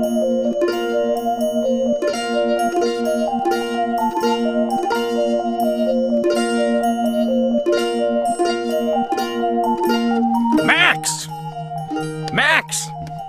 Max! Max!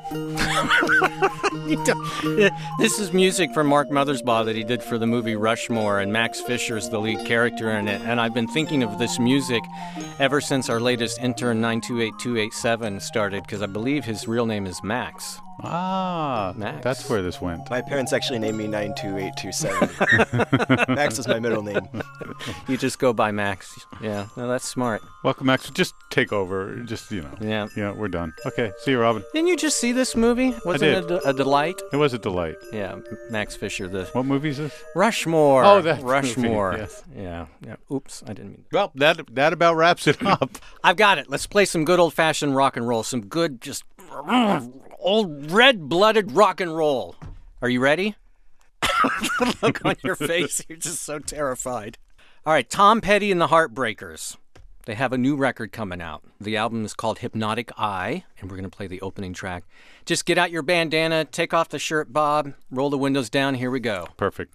This is music from Mark Mothersbaugh that he did for the movie Rushmore, and Max Fisher's the lead character in it. And I've been thinking of this music ever since our latest intern 928287 started, because I believe his real name is Max. Ah, Max. That's where this went. My parents actually named me 92827. Max is my middle name. You just go by Max. Yeah, no, that's smart. Welcome, Max. Just take over. Just, Yeah. Yeah, we're done. Okay, see you, Robin. Didn't you just see this movie? Wasn't it a delight? It was a delight. Yeah, Max Fisher. What movie is this? Rushmore. Oh, that Rushmore. movie, yes. Yeah. Oops, I didn't mean. Well, that about wraps it up. I've got it. Let's play some good old-fashioned rock and roll. Some good, just old red-blooded rock and roll. Are you ready? The look on your face. You're just so terrified. All right, Tom Petty and the Heartbreakers. They have a new record coming out. The album is called Hypnotic Eye, and we're going to play the opening track. Just get out your bandana, take off the shirt, Bob, roll the windows down. Here we go. Perfect.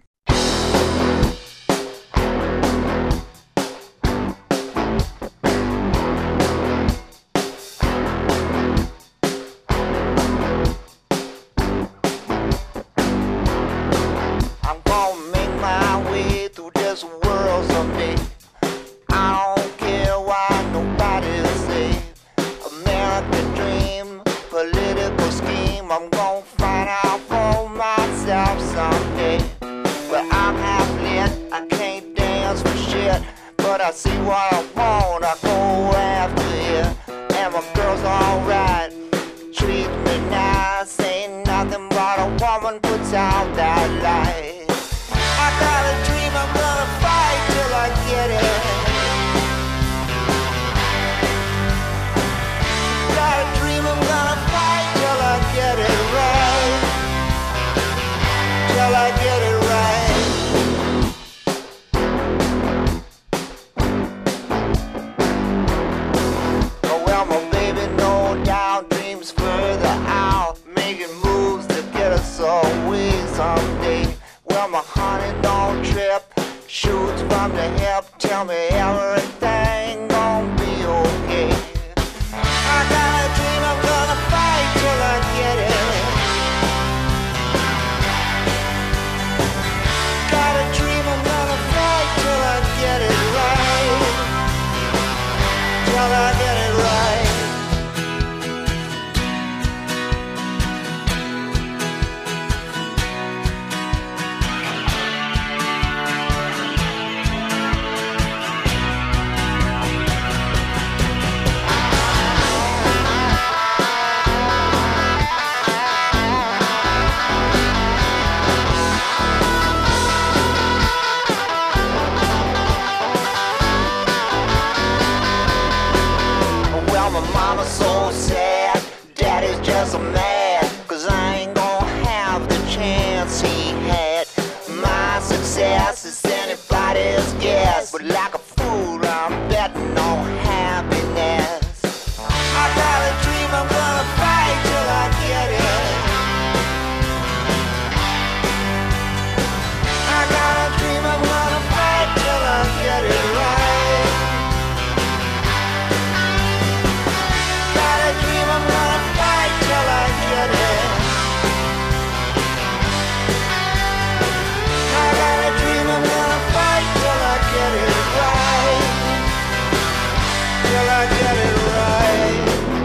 I see what I want, I go after it. And my girl's alright, treat me nice. Ain't nothing but a woman puts out that light. I got a dream, I'm gonna fight till I get it. Got a dream, I'm gonna fight till I get it right. Till I get it right. Someday, well, my honey don't trip, shoots from the hip, tell me everything gon' be okay. I got a dream, I'm gonna fight till I get it. Got a dream, I'm gonna fight till I get it right. Till I get it right. Mama's so sad, daddy's just a mad, 'cause I ain't gonna have the chance he had. My success is anybody's guess, but like a fool I'm betting on happiness. I got a dream, I'm gonna fight till I get it. I got a dream, I'm gonna fight till I get it right. I'm gonna fight till I get it. I got a dream, I'm gonna fight till I get it right. Till I get it right.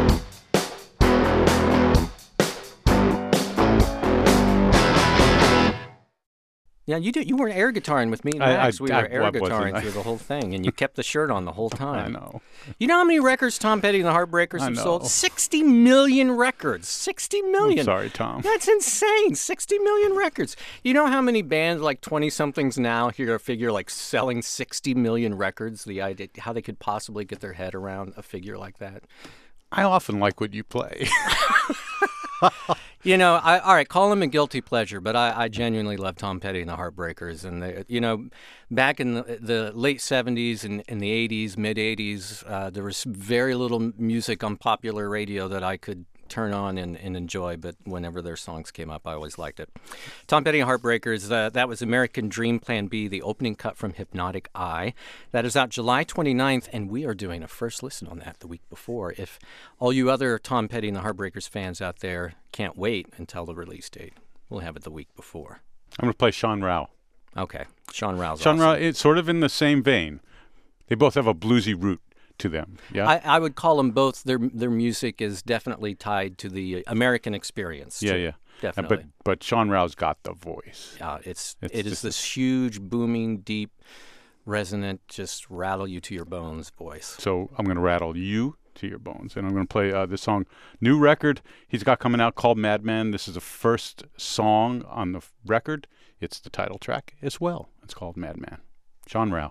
Yeah, you weren't air guitaring with me and Max. We were air wasn't. guitaring through the whole thing, and you kept the shirt on the whole time. I know. You know how many records Tom Petty and the Heartbreakers have sold? 60 million records. 60 million. I'm sorry, Tom. That's insane. 60 million records. You know how many bands like 20-somethings now hear a figure like selling 60 million records? The idea, how they could possibly get their head around a figure like that. I often like what you play. You know, all right, call him a guilty pleasure, but I genuinely love Tom Petty and the Heartbreakers. And, back in the late 70s and in the 80s, mid-80s, there was very little music on popular radio that I could turn on and enjoy, but whenever their songs came up, I always liked it. Tom Petty and Heartbreakers, that was American Dream Plan B, the opening cut from Hypnotic Eye. That is out July 29th, and we are doing a first listen on that the week before. If all you other Tom Petty and the Heartbreakers fans out there can't wait until the release date, we'll have it the week before. I'm going to play Sean Rao. Okay. Sean Rao's Sean awesome. Rao, it's sort of in the same vein. They both have a bluesy root to them. Yeah. I would call them both. Their music is definitely tied to the American experience. Yeah, too. yeah. Definitely. But Sean Rao's got the voice. It is this huge, booming, deep, resonant, just rattle you to your bones voice. So I'm going to rattle you to your bones, and I'm going to play this song, new record he's got coming out called Madman. This is the first song on the record. It's the title track as well. It's called Madman. Sean Rao.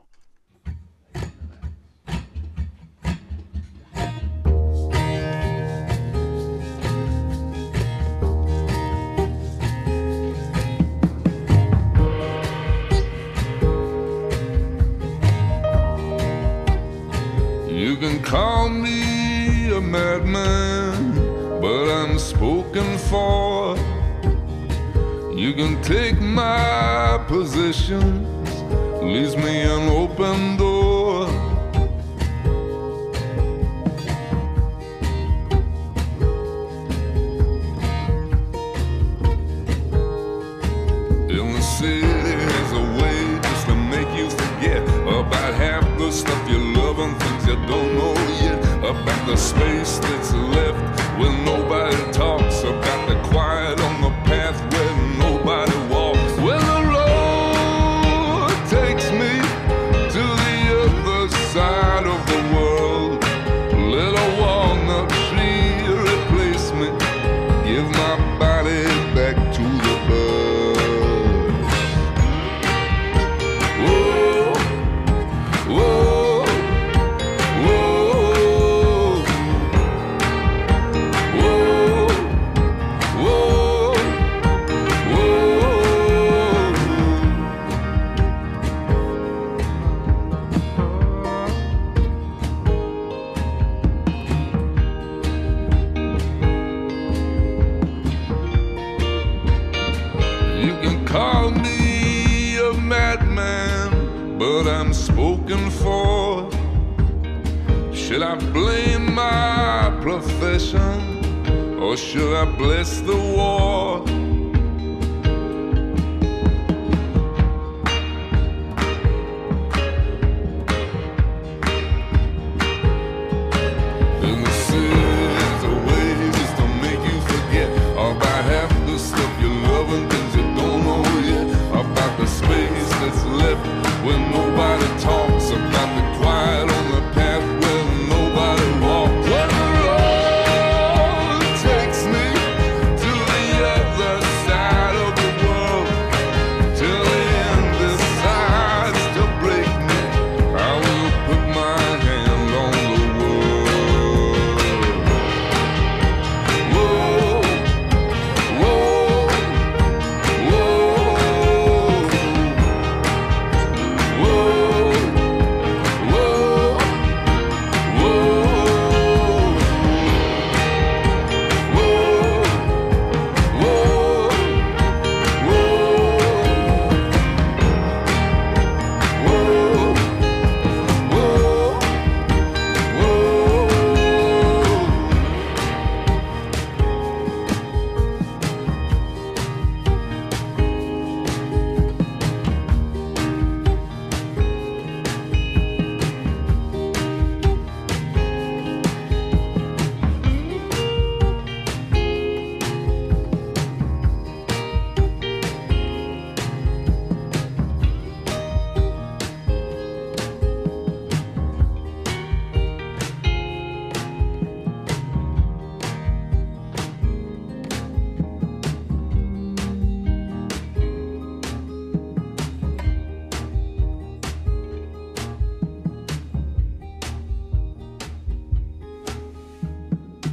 You can call me a madman, but I'm spoken for. You can take my positions, leaves me an open door. In the city there's a way just to make you forget about half the stuff you love and things you don't know yet, about the space that's left when nobody talks, about the quiet on the path where nobody walks. When the road takes me to the other side of the world, let a walnut tree replace me, give my body back to the bud. Whoa, whoa, whoa, whoa, whoa, You can call me a madman, but I'm spoken for. Should I blame my profession, or should I bless the war? In the city's a way just to make you forget about half the stuff you love and things you don't know yet, about the space that's left when nobody talks, about the quiet on the path where nobody walks. When the road takes me to the other side of the world, till the end decides to break me, I will put my hand on the world. Whoa, whoa, whoa,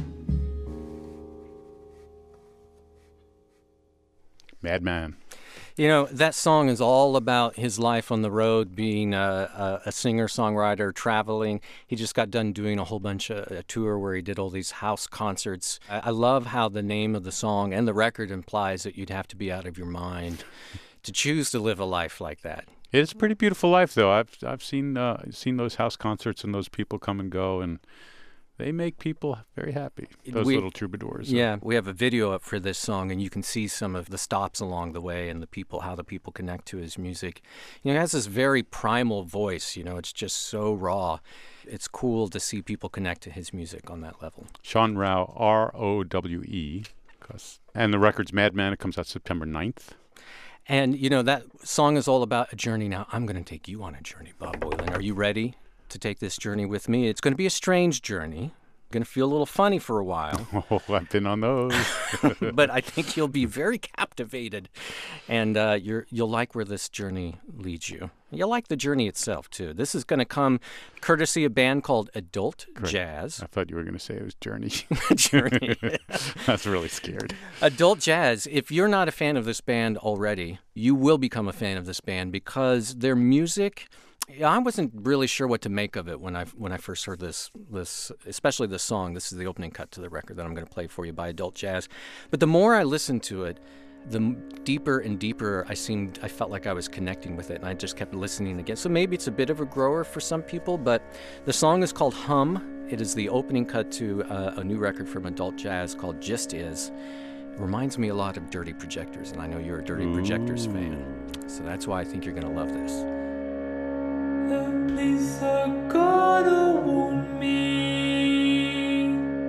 Madman. You know, that song is all about his life on the road, being a singer-songwriter, traveling. He just got done doing a whole bunch of a tour where he did all these house concerts. I love how the name of the song and the record implies that you'd have to be out of your mind to choose to live a life like that. It's a pretty beautiful life, though. I've seen those house concerts and those people come and go, and they make people very happy. Those little troubadours. Yeah, we have a video up for this song, and you can see some of the stops along the way and how the people connect to his music. You know, he has this very primal voice. You know, it's just so raw. It's cool to see people connect to his music on that level. Sean Rowe, Rowe, and the record's Madman. It comes out September 9th. And, you know, that song is all about a journey. Now, I'm going to take you on a journey, Bob Boilen. Are you ready to take this journey with me? It's going to be a strange journey. Going to feel a little funny for a while. Oh, I've been on those. But I think you'll be very captivated, and you'll like where this journey leads you. You'll like the journey itself, too. This is going to come courtesy of a band called Adult Jazz. I thought you were going to say it was Journey. Journey. I was really scared. Adult Jazz, if you're not a fan of this band already, you will become a fan of this band because their music... I wasn't really sure what to make of it when I first heard this, especially this song. This is the opening cut to the record that I'm going to play for you by Adult Jazz. But the more I listened to it, the deeper and deeper I felt like I was connecting with it, and I just kept listening again. So maybe it's a bit of a grower for some people, but the song is called Hum. It is the opening cut to a new record from Adult Jazz called Just Is. It reminds me a lot of Dirty Projectors, and I know you're a Dirty Projectors fan. So that's why I think you're going to love this. The police are gonna want me,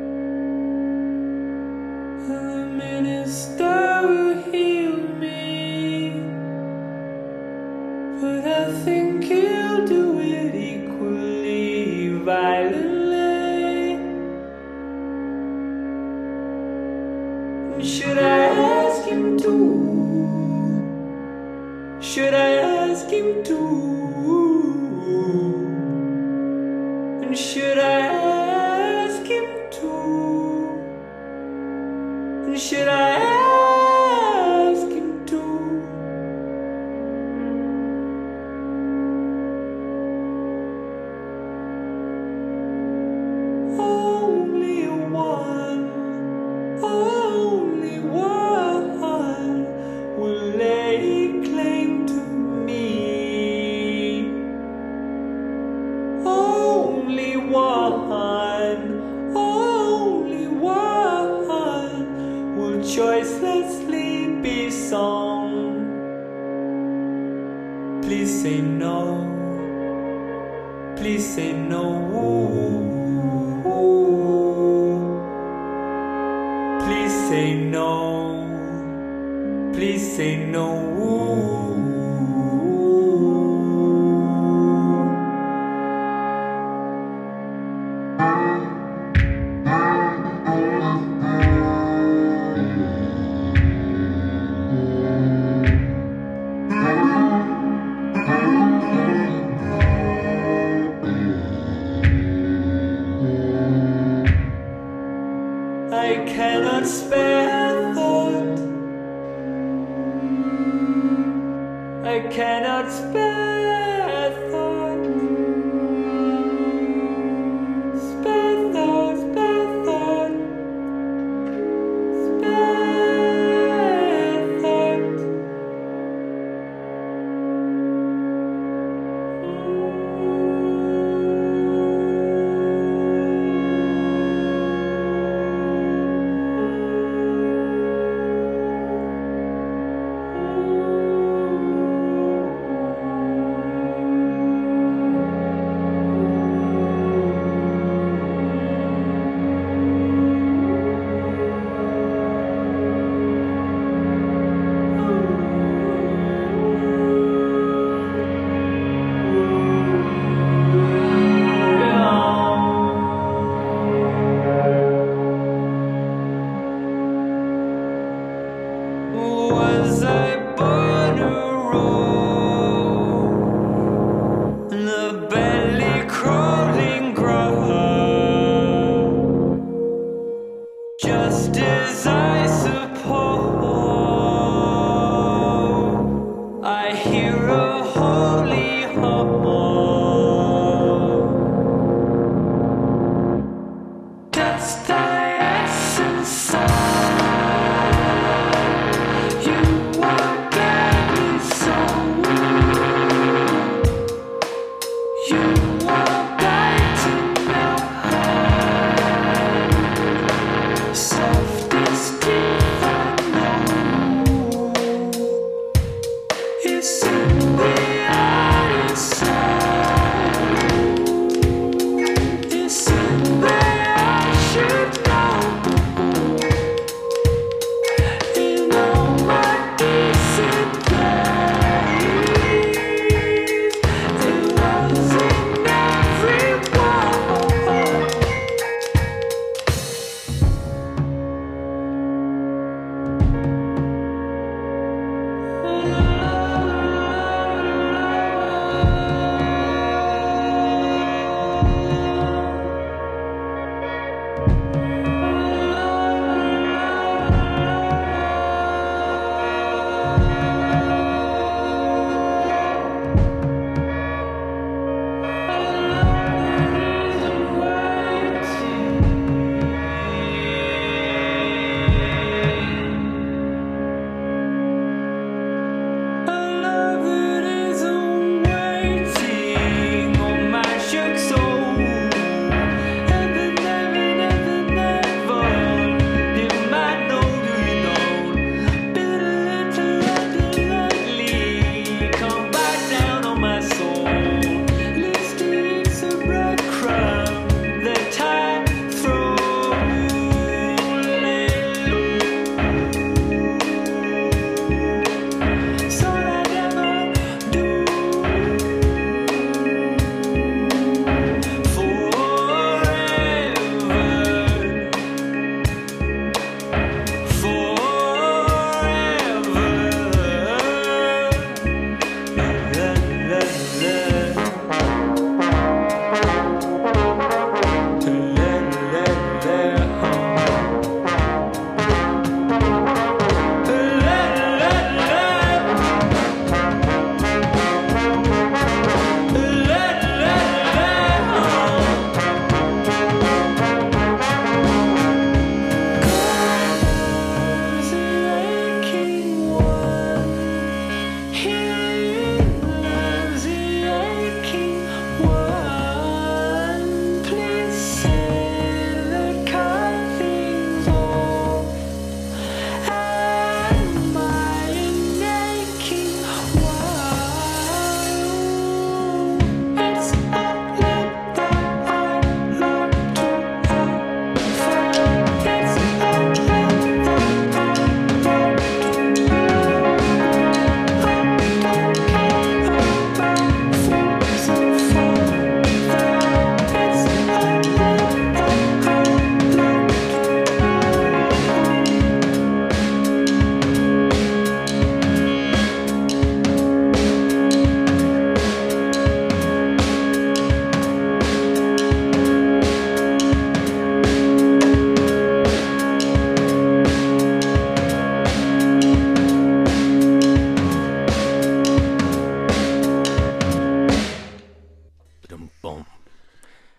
and the minister will heal me, but I think he'll do it equally violently. And should I ask him to? Should I ask him to? And should I ask him to? And should I ask him to? Only one will lay claim to me. Only one will choicelessly be sung. Please say no, please say no. Please say no, please say no. I cannot spare thought. I cannot spare thought. Spare thought, spare thought. Spare thought.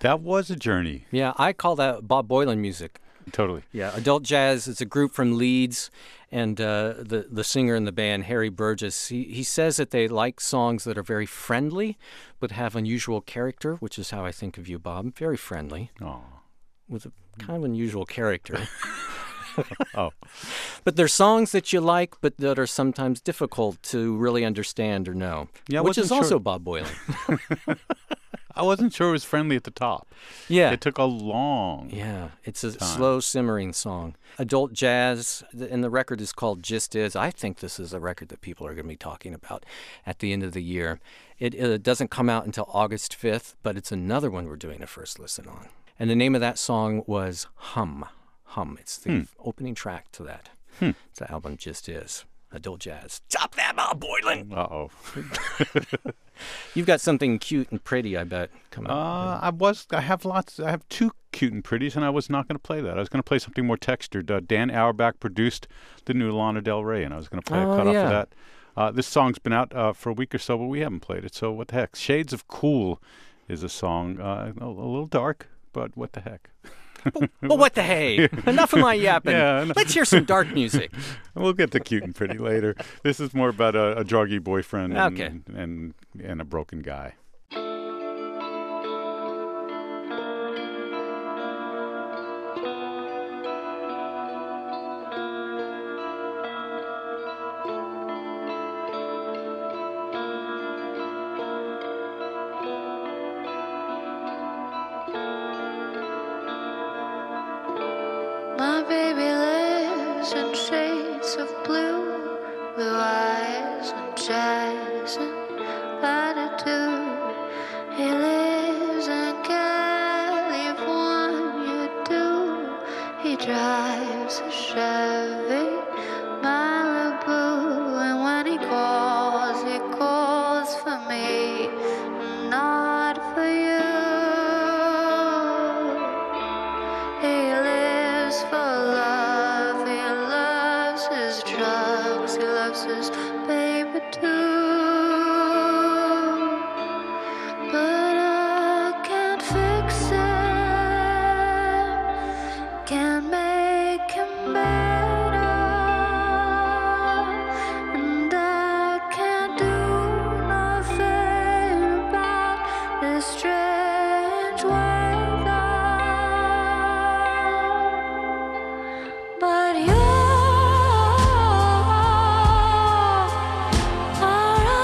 That was a journey. Yeah, I call that Bob Boilen music. Totally. Yeah, Adult Jazz is a group from Leeds, and the singer in the band, Harry Burgess, he says that they like songs that are very friendly, but have unusual character, which is how I think of you, Bob. Very friendly, Oh. with a kind of unusual character. Oh. But they're songs that you like, but that are sometimes difficult to really understand or know, Yeah, I which is wasn't also sure. Bob Boilen. I wasn't sure it was friendly at the top. Yeah. It took a long. Yeah, it's a slow simmering song. Adult Jazz, and the record is called Just Is. I think this is a record that people are going to be talking about at the end of the year. It doesn't come out until August 5th, but it's another one we're doing a first listen on. And the name of that song was Hum. Hum. It's the opening track to that. It's the album Just Is. Adult Jazz. Stop that, Bob Boilen! Uh-oh. You've got something cute and pretty, I bet, coming up. I have two cute and pretties, and I was not going to play that. I was going to play something more textured. Dan Auerbach produced the new Lana Del Rey, and I was going to play a cut off yeah. of that. This song's been out for a week or so, but we haven't played it, so what the heck. Shades of Cool is a song, a little dark, but what the heck. But what the hey? Enough of my yapping. Yeah, Let's hear some dark music. We'll get to cute and pretty later. This is more about a druggy boyfriend Okay. and a broken guy. My baby lives in shades of blue, blue eyes and jazz and latitude. He lives in California too. He drives a Chevy Malibu, and when he calls for me, not for you. He lives for love, he loves his drugs, he loves his baby too. But I can't fix him, can't make him better, and I can't do nothing about this strange weather. But you are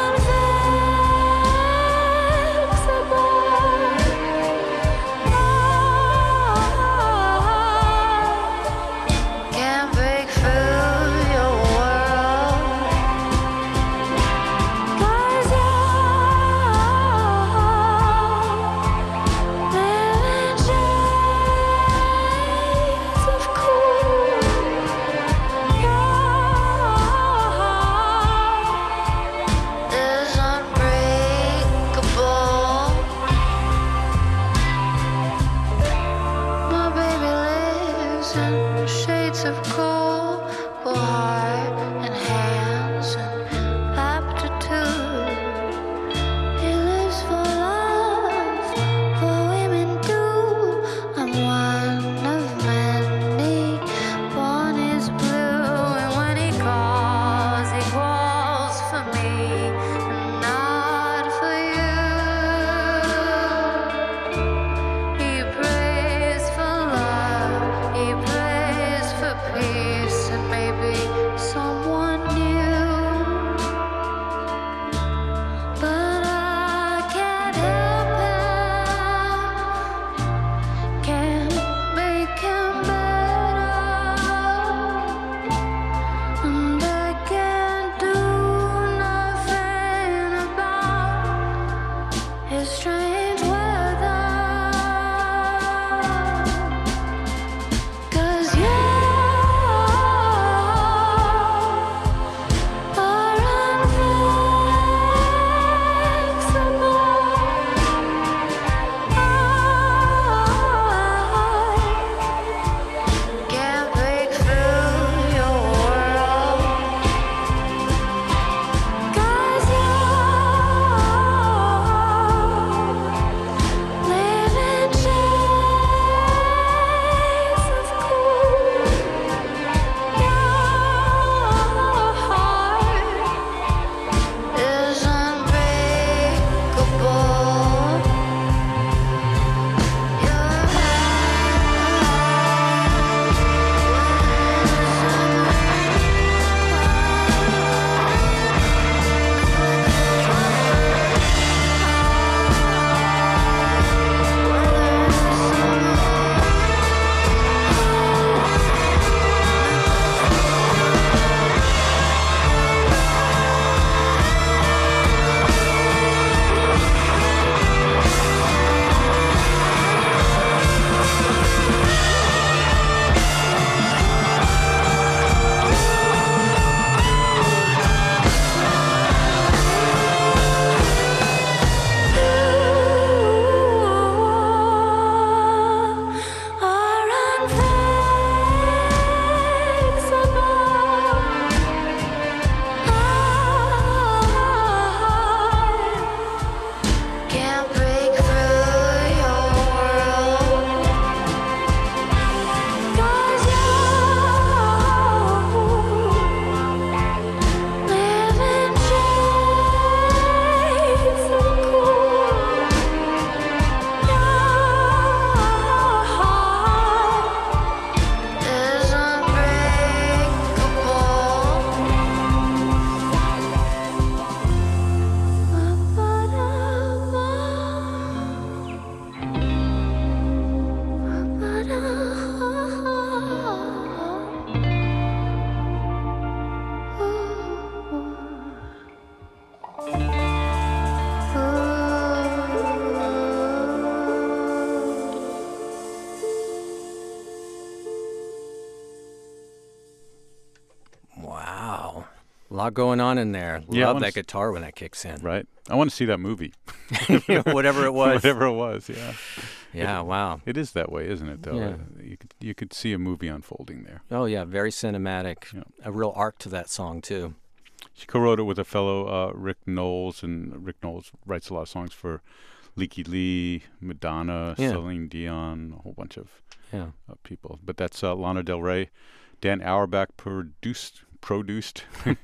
A lot going on in there. Yeah, I Love wanna that guitar when that kicks in. Right. I want to see that movie. Whatever it was. Whatever it was, yeah. Yeah, wow. It is that way, isn't it, though? Yeah. You could see a movie unfolding there. Oh, yeah, very cinematic. Yeah. A real arc to that song, too. She co-wrote it with a fellow, Rick Knowles, and Rick Knowles writes a lot of songs for Leaky Lee, Madonna, Yeah. Celine Dion, a whole bunch of Yeah. people. But that's Lana Del Rey. Dan Auerbach produced. Produce.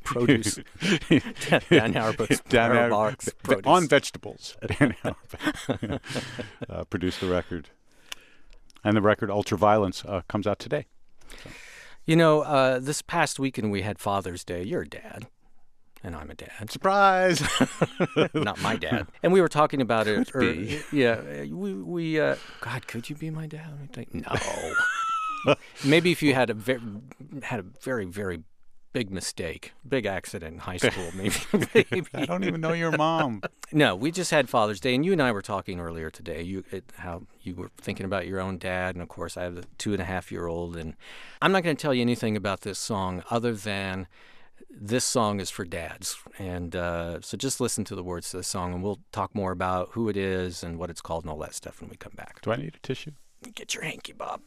Dan Auerbach's Dan Auerbach's produce. on vegetables. Dan Auerbach produced the record. And the record Ultraviolence comes out today. You know, this past weekend we had Father's Day. You're a dad, and I'm a dad. Surprise! Not my dad. And we were talking about it. Could be. Yeah, we God, could you be my dad? Let me think. No. Maybe if you had a very, very big mistake, big accident in high school, maybe. I don't even know your mom. No, we just had Father's Day, and you and I were talking earlier today. How you were thinking about your own dad, and of course, I have a 2.5-year-old, and I'm not going to tell you anything about this song other than this song is for dads, and so just listen to the words to the song, and we'll talk more about who it is and what it's called and all that stuff when we come back. Do I need a tissue? Get your hanky, Bob.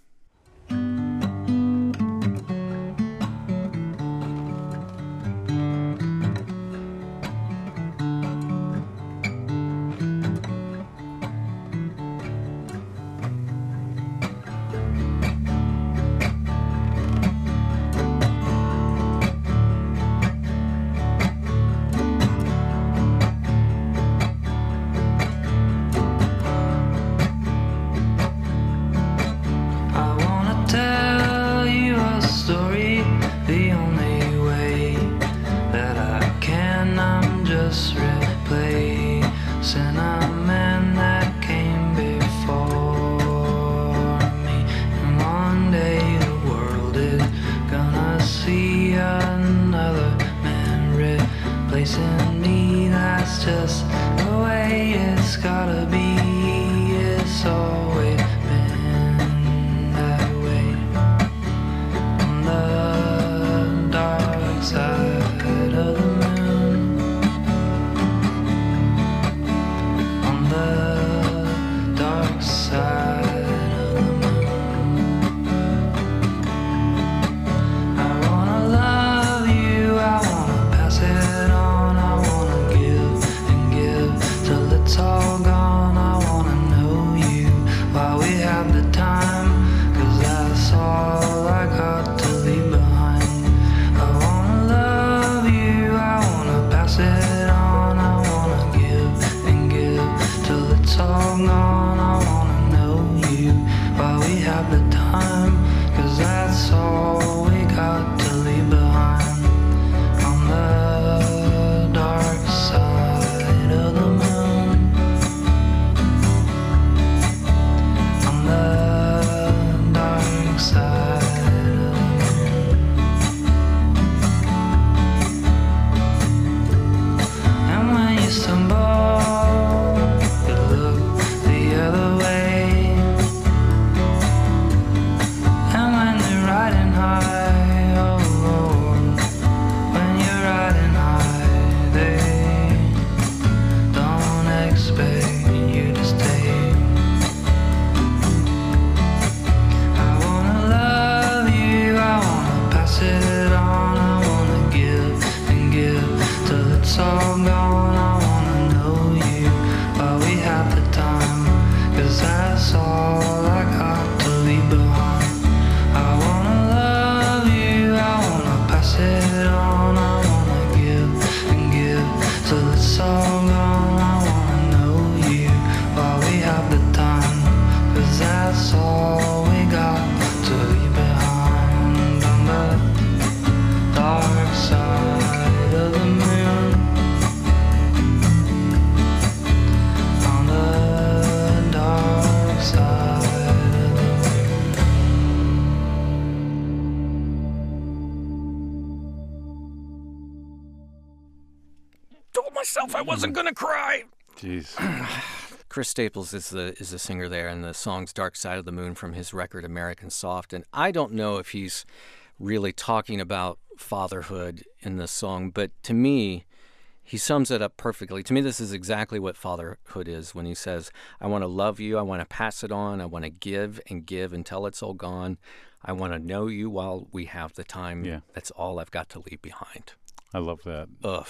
I wanna tell you a story the only way that I can. I'm just replacing a man that came before me. And one day the world is gonna see another man replacing me. That's just the way it's gotta be. It's always been that way. On the dark side of the moon, on the dark side of the moon, I wanna love you, I wanna pass it on, I wanna give and give till it's all gone. I wanna know you while we have the time, 'cause that's all I got to leave behind. I wanna love you, I wanna pass it on, I wanna give and give till it's all gone. I wanna know you while we have the time, 'cause that's all we got to leave behind. On the dark side of the moon, on the dark side of the moon. And when you stumble, you look the other way. And when you're riding high, oh Lord, when you're riding high, they don't expect you to stay. I wanna love you, I wanna pass it on, I wanna give and give till it's all gone. I wanna know you while we have the time, 'cause that's all I got to leave behind. I wanna love you, I wanna pass it on, I wanna give and give till it's all gone. I wanna know you while we have the time, 'cause that's all we got to leave behind. On the dark side of the moon, on the dark side of the moon. Told myself I wasn't gonna cry. Jeez. Chris Staples is the singer there, and the song's "Dark Side of the Moon" from his record American Soft. And I don't know if he's really talking about fatherhood in this song. But to me, he sums it up perfectly. To me, this is exactly what fatherhood is when he says, I want to love you, I want to pass it on, I want to give and give until it's all gone. I want to know you while we have the time. Yeah. That's all I've got to leave behind. I love that. Ugh.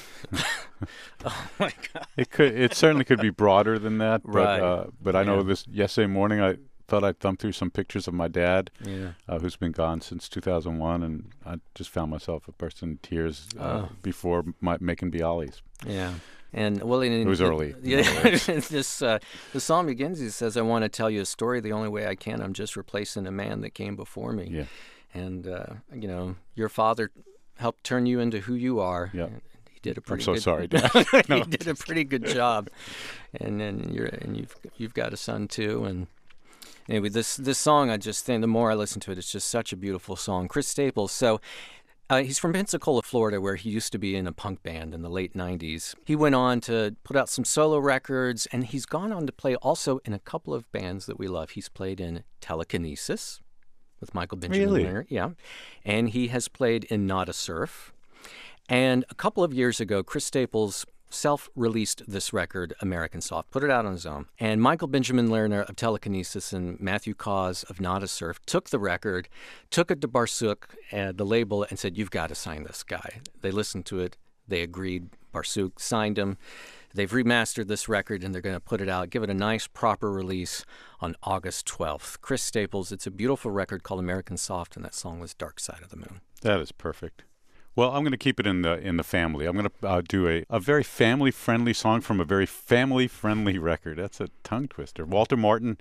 Oh, my God. It certainly could be broader than that, but Right. but I know Yeah. this yesterday morning I thought I'd thumb through some pictures of my dad, Yeah. who's been gone since 2001, and I just found myself a person in tears before making Bialys. Yeah. And well, It was early. Yeah, the song begins. He says, "I want to tell you a story the only way I can. I'm just replacing a man that came before me." Yeah. And your father helped turn you into who you are. Yeah. And he did a pretty. so good, sorry, Dad. He did a pretty good job. And then you've got a son too. And anyway, this song, I just think the more I listen to it, it's just such a beautiful song. Chris Staples. So. He's from Pensacola, Florida, where he used to be in a punk band in the late 90s. He went on to put out some solo records, and he's gone on to play also in a couple of bands that we love. He's played in Telekinesis with Michael Benjamin Really? Lerner, yeah. And he has played in Not a Surf. And a couple of years ago, Chris Staples self-released this record, American Soft, put it out on his own. And Michael Benjamin Lerner of Telekinesis and Matthew Cause of Not a Surf took the record, took it to Barsuk, the label, and said, you've got to sign this guy. They listened to it. They agreed. Barsuk signed him. They've remastered this record, and they're going to put it out, give it a nice, proper release on August 12th. Chris Staples, it's a beautiful record called American Soft, and that song was Dark Side of the Moon. That is perfect. Well, I'm going to keep it in the family. I'm going to do a very family-friendly song from a very family-friendly record. That's a tongue twister. Walt Martin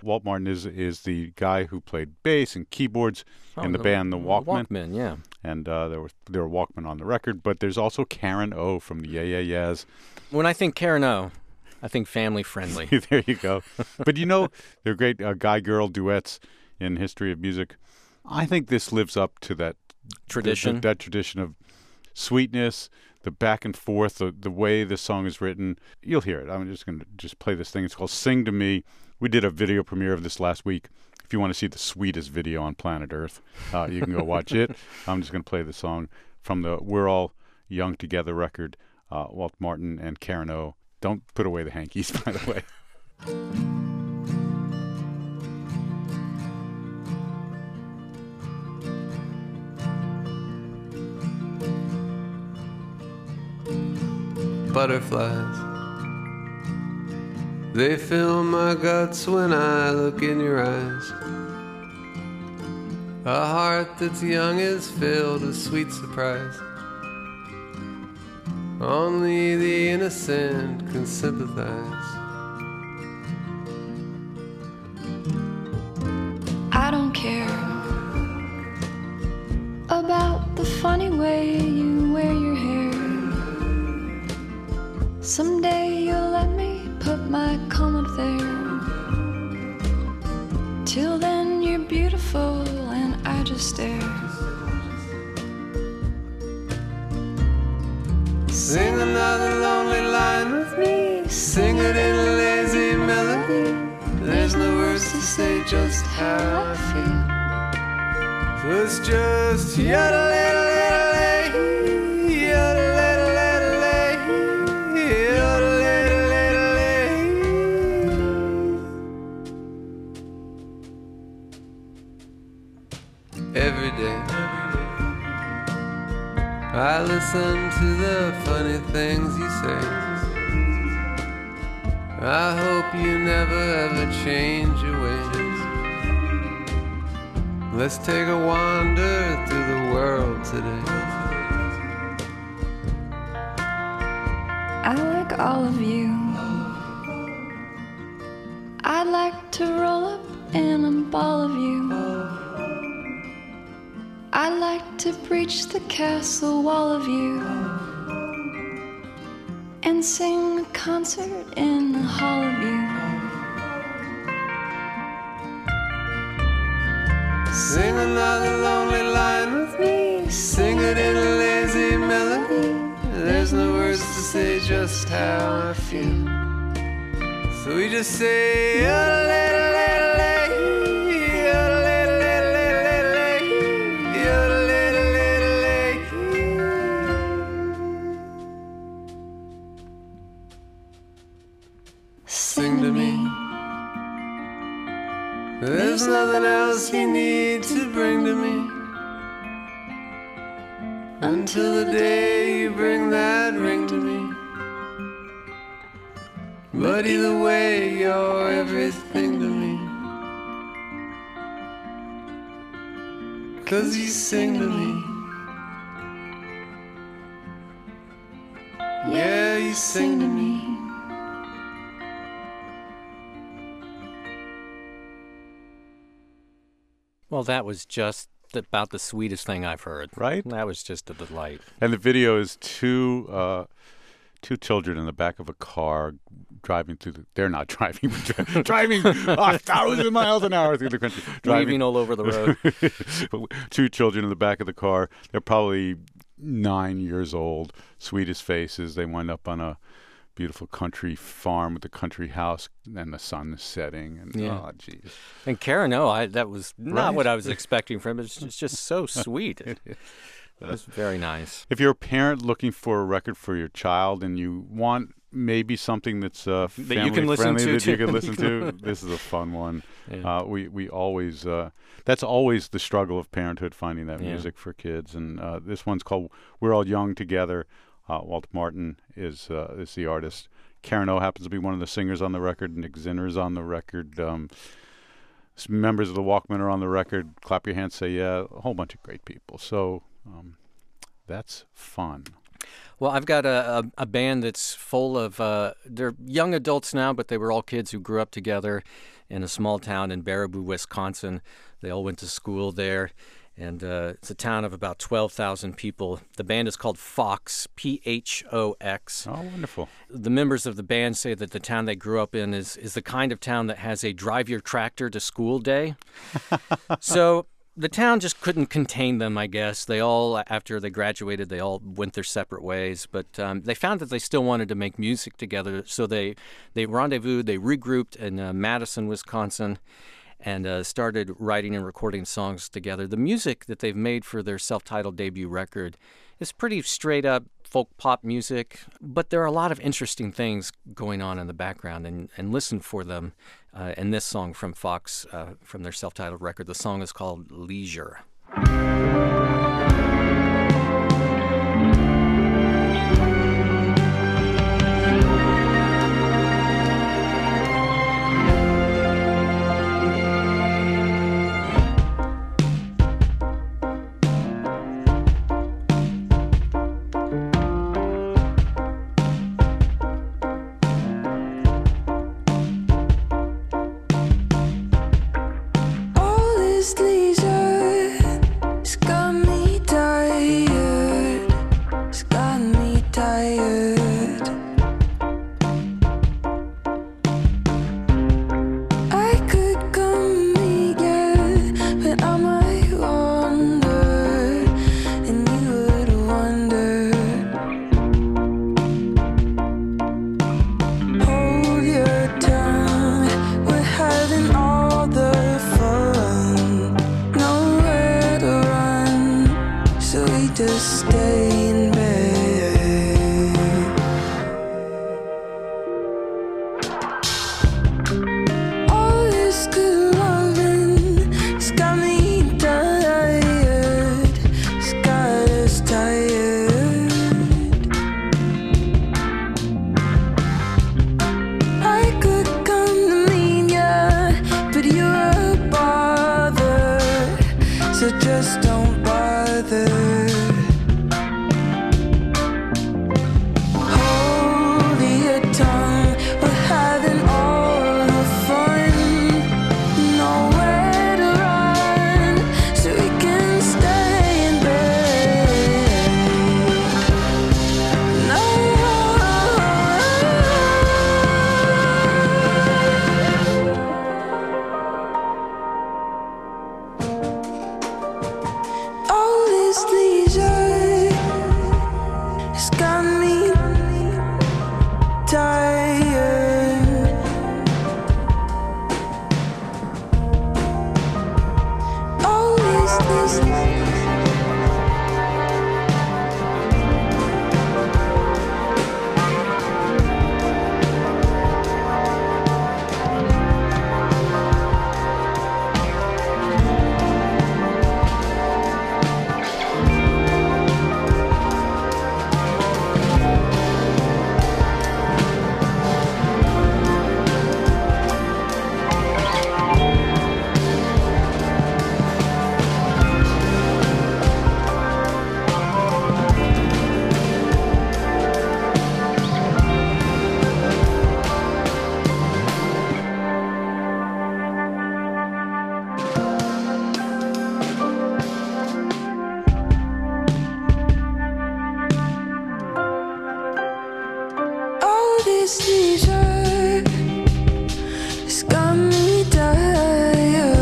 is the guy who played bass and keyboards in the band The Walkmen. Walkmen, yeah. And there were Walkmen on the record, but there's also Karen O from the Yeah Yeah Yeahs. When I think Karen O, I think family-friendly. There you go. But they're great guy-girl duets in history of music. I think this lives up to that Tradition. That tradition of sweetness, the back and forth, the way the song is written. You'll hear it. I'm just going to play this thing. It's called Sing to Me. We did a video premiere of this last week. If you want to see the sweetest video on planet Earth, you can go watch it. I'm just going to play the song from the We're All Young Together record, Walt Martin and Karen O. Don't put away the hankies, by the way. Butterflies, they fill my guts when I look in your eyes. A heart that's young is filled with sweet surprise. Only the innocent can sympathize. I don't care about the funny way you wear your hair. Someday you'll let me put my comb up there. Till then you're beautiful and I just stare. Sing another lonely line with me. Sing it in a lazy melody. There's no words to say just how I feel. So it's just yodel-ladle-ladle-lay, yodel-ladle-ladle-lay, yodel-ladle-ladle-lay. Every day I listen to the funny things you say. I hope you never ever change your ways. Let's take a wander through the world today. I like all of you. I'd like to roll up in a ball of you. I'd like to breach the castle wall of you and sing a concert in the hall of you. Sing another lonely line with me. Sing it in a lazy melody. There's no words to say just how I feel. So we just say yodel-ladle-ladle-lay, yodel-ladle-ladle-lay, yodel-ladle-ladle-lay, yodel-ladle-ladle-lay. sing to me. There's nothing else you need to bring to me until the day you bring that ring to me. But either way, you're everything to me. 'Cause you sing to me. Yeah, you sing to me. Well, that was just about the sweetest thing I've heard. Right? That was just a delight. And the video is two children in the back of a car driving through the... They're not driving, but driving 1,000 miles an hour through the country. Weaving all over the road. Two children in the back of the car. They're probably 9 years old. Sweetest faces. They wind up on a beautiful country farm with a country house, and the sun is setting. And Yeah. oh, geez. And Karen, that was not Right. what I was expecting from it. It's just so sweet. It was very nice. If you're a parent looking for a record for your child and you want maybe something that's family you can listen friendly to, that you too. can listen to, this is a fun one. Yeah. We always that's always the struggle of parenthood, finding that Yeah. music for kids. And this one's called "We're All Young Together." Walt Martin is the artist. Karen O happens to be one of the singers on the record. Nick Zinner's on the record. Some members of the Walkmen are on the record. Clap your hands, say yeah. A whole bunch of great people. So that's fun. Well, I've got a band that's full of, they're young adults now, but they were all kids who grew up together in a small town in Baraboo, Wisconsin. They all went to school there, and it's a town of about 12,000 people. The band is called Phox, Phox. Oh, wonderful. The members of the band say that the town they grew up in is the kind of town that has a drive your tractor to school day. So the town just couldn't contain them, I guess. They all, after they graduated, they all went their separate ways. But they found that they still wanted to make music together, so they rendezvoused, they regrouped in Madison, Wisconsin, and started writing and recording songs together. The music that they've made for their self-titled debut record is pretty straight-up folk pop music, but there are a lot of interesting things going on in the background, and listen for them in this song from Phox, from their self-titled record. The song is called Leisure. All this leisure has got me tired. It's got me tired. I could come meet you, but I might wander, and you would wonder. Hold your tongue, we're having all the fun. Nowhere to run, so we just stay in bed. this leisure has got me tired.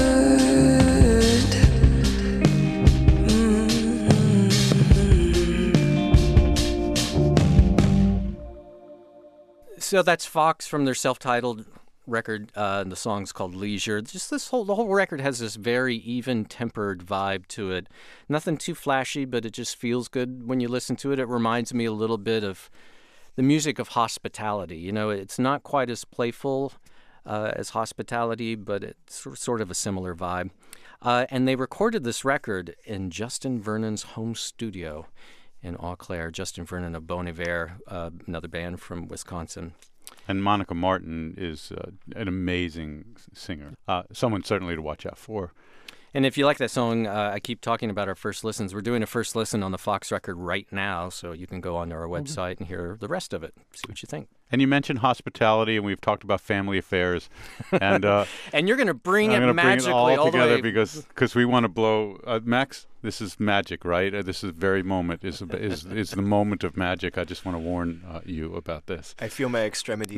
So that's Fox from their self-titled record. And the song's called Leisure. Just the whole record has this very even-tempered vibe to it. Nothing too flashy, but it just feels good when you listen to it. It reminds me a little bit of the music of Hospitality. You know, it's not quite as playful as Hospitality, but it's sort of a similar vibe. And they recorded this record in Justin Vernon's home studio in Eau Claire. Justin Vernon of Bon Iver, another band from Wisconsin. And Monica Martin is an amazing singer. Someone certainly to watch out for. And if you like that song, I keep talking about our first listens. We're doing a first listen on the Fox record right now, so you can go onto our website and hear the rest of it. See what you think. And you mentioned Hospitality, and we've talked about family affairs. And And you're going to bring I'm it gonna magically bring it all the together way. because we want to blow. Max, this is magic, right? This is the very moment. Is the moment of magic. I just want to warn you about this. I feel my extremities. Now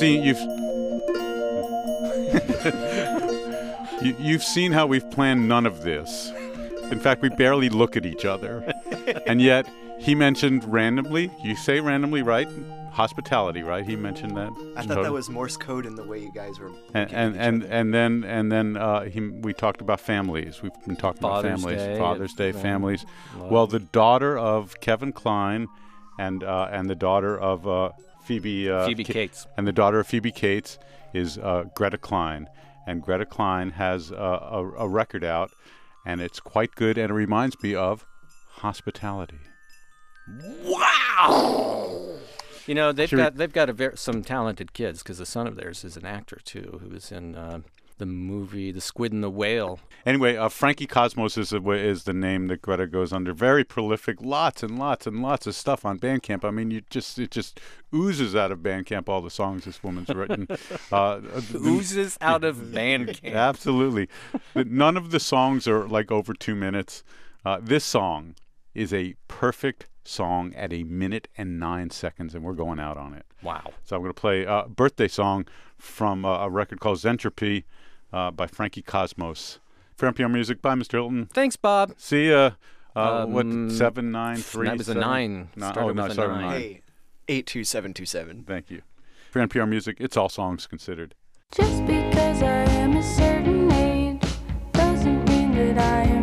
you've seen how we've planned none of this. In fact, we barely look at each other, and yet he mentioned randomly. You say randomly, right? Hospitality, right? He mentioned that. I thought that was Morse code in the way you guys were. And then we talked about families. We've been talking about families, Father's Day, families. Well, the daughter of Kevin Kline, and the daughter of Phoebe Cates, and the daughter of Phoebe Cates is Greta Kline, and Greta Kline has a record out, and it's quite good, and it reminds me of Hospitality. Wow! You know, they've got some talented kids, because the son of theirs is an actor too, who was in the movie The Squid and the Whale. Anyway, Frankie Cosmos is the name that Greta goes under. Very prolific, lots and lots and lots of stuff on Bandcamp. I mean, it just oozes out of Bandcamp all the songs this woman's written. Oozes out of Bandcamp. Absolutely. None of the songs are like over 2 minutes. This song is a perfect song at 1 minute and 9 seconds, and we're going out on it. Wow. So I'm going to play a birthday song from a record called Zentropy by Frankie Cosmos. For NPR Music, by Mr. Hilton. Thanks, Bob. See ya. 793? That was a 9. Started with a 9. Hey, 82727. Thank you. For NPR Music, it's all songs considered. Just because I am a certain age doesn't mean that I am